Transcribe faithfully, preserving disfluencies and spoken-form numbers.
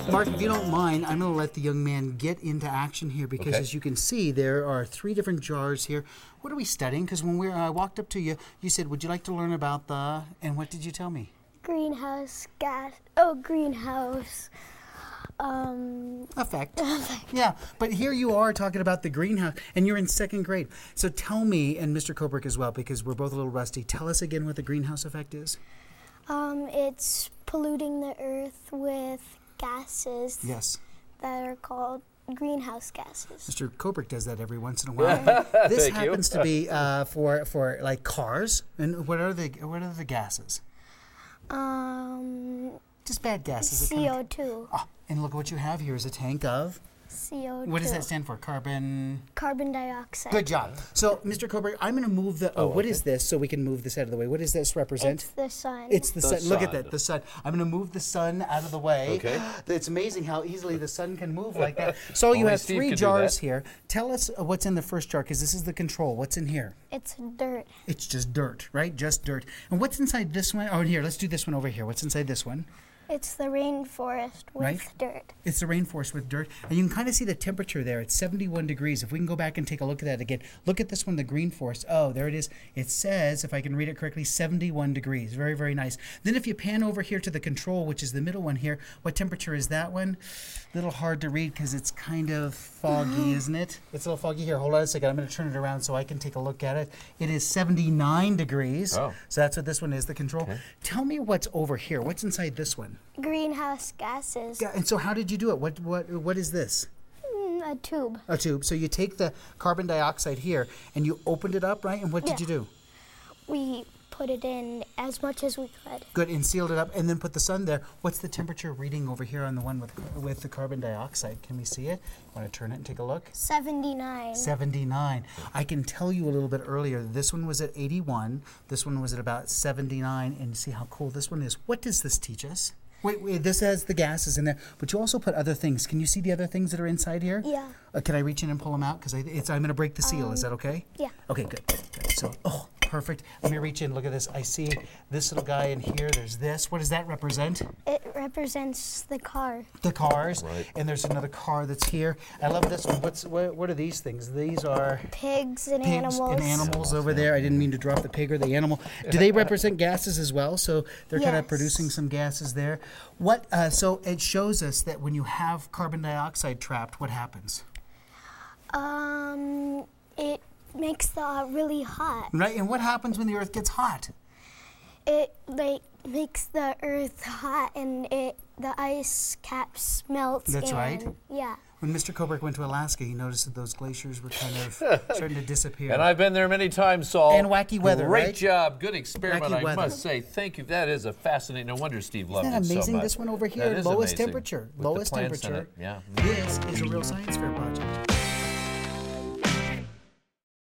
Mark, if you don't mind, I'm going to let the young man get into action here because, Okay. as you can see, there are three different jars here. What are we studying? Because when we I uh, walked up to you, you said, would you like to learn about the... And what did you tell me? Greenhouse gas. Oh, greenhouse. Um, Effect. Yeah, but here you are talking about the greenhouse, and you're in second grade. So tell me, and Mister Kobrick as well, because we're both a little rusty, tell us again what the greenhouse effect is. um, it's polluting the earth with gases Yes. that are called greenhouse gases. Mister Kobrick does that every once in a while. This Thank you. happens to be uh, for for like cars. And what are the what are the gases? Um, Just bad gases. that C kinda- O two. Ah, and look what you have here is a tank of. C O two. What does that stand for? Carbon. Carbon dioxide. Good job. So, Mister Kobrick, I'm going to move the. Oh, Oh, what okay. is this? So we can move this out of the way. What does this represent? It's the sun. It's the, The sun. Look at sun. that, the sun. I'm going to move the sun out of the way. Okay. It's amazing how easily the sun can move like that. So you Only have Steve three can do jars that. here. Tell us uh, what's in the first jar, because this is the control. What's in here? It's dirt. It's just dirt, right? Just dirt. And what's inside this one? Oh, here, let's do this one over here. What's inside this one? It's the rainforest with Right. dirt. It's the rainforest with dirt. And you can kind of see the temperature there. It's seventy-one degrees. If we can go back and take a look at that again. Look at this one, the green forest. Oh, there it is. It says, if I can read it correctly, seventy-one degrees. Very, very nice. Then if you pan over here to the control, which is the middle one here, what temperature is that one? A little hard to read because it's kind of foggy, isn't it? It's a little foggy here. Hold on a second. I'm going to turn it around so I can take a look at it. It is seventy-nine degrees. Oh. So that's what this one is, the control. Okay. Tell me what's over here. What's inside this one? Greenhouse gases. Yeah, and so how did you do it? What what what is this? Mm, a tube. A tube. So you take the carbon dioxide here and you opened it up, right? And what did Yeah. you do? We put it in as much as we could. Good, and sealed it up, and then put the sun there. What's the temperature reading over here on the one with with the carbon dioxide? Can we see it? Want to turn it and take a look? seventy-nine. seventy-nine. I can tell you a little bit earlier. This one was at eighty-one. This one was at about seventy-nine. And see how cool this one is. What does this teach us? Wait, wait, this has the gases in there, but you also put other things. Can you see the other things that are inside here? Yeah. Uh, can I reach in and pull them out? Because it's I'm going to break the seal. Is that okay? Yeah. Okay, good. good. So, oh, perfect. Let me reach in. Look at this. I see this little guy in here. There's this. What does that represent? It represents the car. The cars. Right. And there's another car that's here. I love this one. What's what, what are these things? These are Pigs and pigs animals. and animals over there. I didn't mean to drop the pig or the animal. Do they represent gases as well? So they're kind of Yes. producing some gases there. What? Uh, so it shows us that when you have carbon dioxide trapped, what happens? Um, it makes the really hot. Right? And what happens when the earth gets hot? It like makes the earth hot, and it the ice caps melt. That's and, right. Yeah. When Mister Kobrick went to Alaska, he noticed that those glaciers were kind of starting to disappear. And I've been there many times, Saul. And wacky weather, Great right? job. Good experiment, Wacky I weather. must say. Thank you. That is a fascinating. No wonder Steve loved Isn't that it so amazing? much. This one over That here, is lowest amazing. temperature. With the Lowest plants in temperature. it. Yeah. This is a real science fair project.